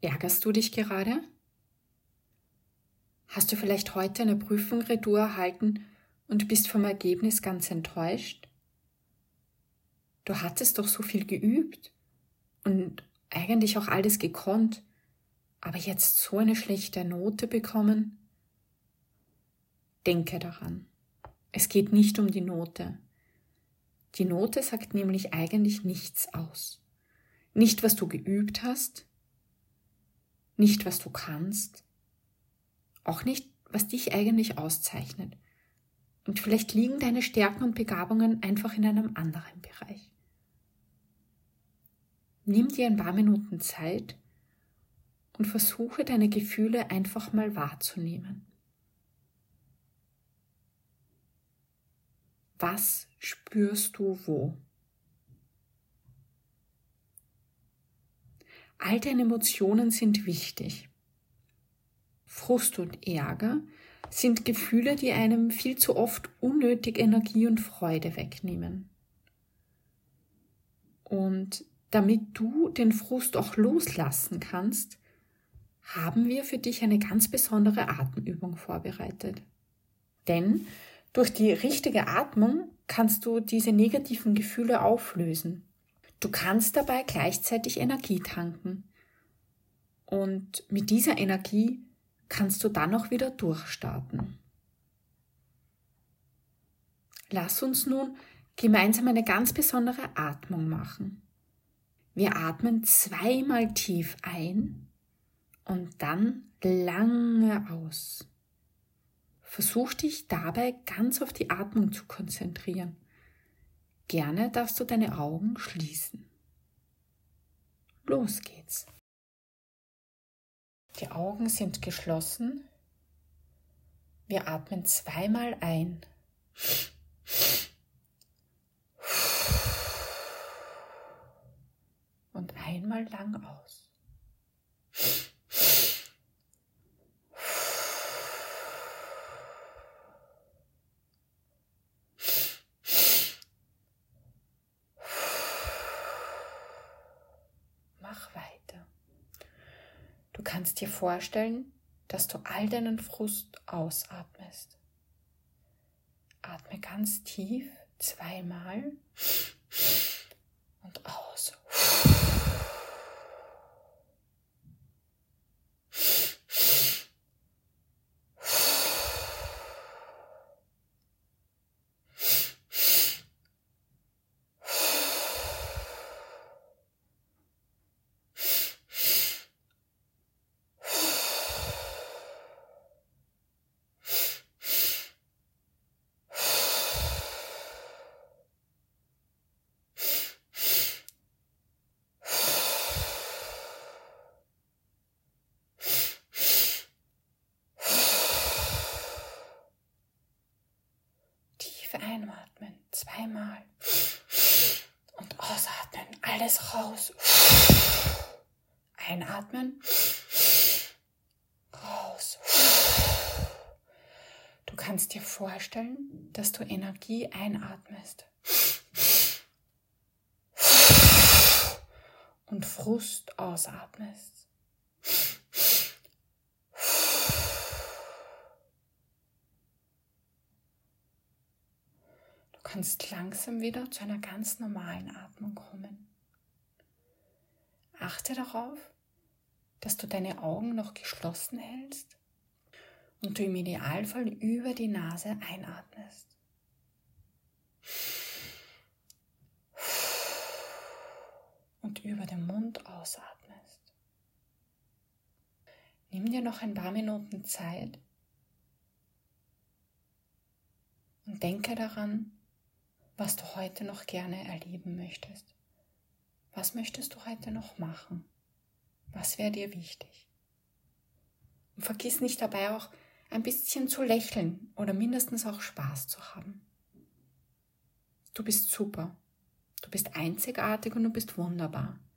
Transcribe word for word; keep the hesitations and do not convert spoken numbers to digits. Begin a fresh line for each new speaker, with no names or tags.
Ärgerst du dich gerade? Hast du vielleicht heute eine Prüfung Retour erhalten und bist vom Ergebnis ganz enttäuscht? Du hattest doch so viel geübt und eigentlich auch alles gekonnt, aber jetzt so eine schlechte Note bekommen? Denke daran, es geht nicht um die Note. Die Note sagt nämlich eigentlich nichts aus. Nicht, was du geübt hast, nicht, was du kannst, auch nicht, was dich eigentlich auszeichnet. Und vielleicht liegen deine Stärken und Begabungen einfach in einem anderen Bereich. Nimm dir ein paar Minuten Zeit und versuche deine Gefühle einfach mal wahrzunehmen. Was spürst du wo? All deine Emotionen sind wichtig. Frust und Ärger sind Gefühle, die einem viel zu oft unnötig Energie und Freude wegnehmen. Und damit du den Frust auch loslassen kannst, haben wir für dich eine ganz besondere Atemübung vorbereitet. Denn durch die richtige Atmung kannst du diese negativen Gefühle auflösen. Du kannst dabei gleichzeitig Energie tanken. Und mit dieser Energie kannst du dann auch wieder durchstarten. Lass uns nun gemeinsam eine ganz besondere Atmung machen. Wir atmen zweimal tief ein und dann lange aus. Versuch dich dabei ganz auf die Atmung zu konzentrieren. Gerne darfst du deine Augen schließen. Los geht's. Die Augen sind geschlossen. Wir atmen zweimal ein. Und einmal lang aus. Mach weiter. Du kannst dir vorstellen, dass du all deinen Frust ausatmest. Atme ganz tief zweimal und aus. Einatmen, zweimal und ausatmen, alles raus. Einatmen, raus. Du kannst dir vorstellen, dass du Energie einatmest und Frust ausatmest. Du kannst langsam wieder zu einer ganz normalen Atmung kommen. Achte darauf, dass du deine Augen noch geschlossen hältst und du im Idealfall über die Nase einatmest. Und über den Mund ausatmest. Nimm dir noch ein paar Minuten Zeit und denke daran, was du heute noch gerne erleben möchtest. Was möchtest du heute noch machen? Was wäre dir wichtig? Und vergiss nicht dabei auch ein bisschen zu lächeln oder mindestens auch Spaß zu haben. Du bist super. Du bist einzigartig und du bist wunderbar.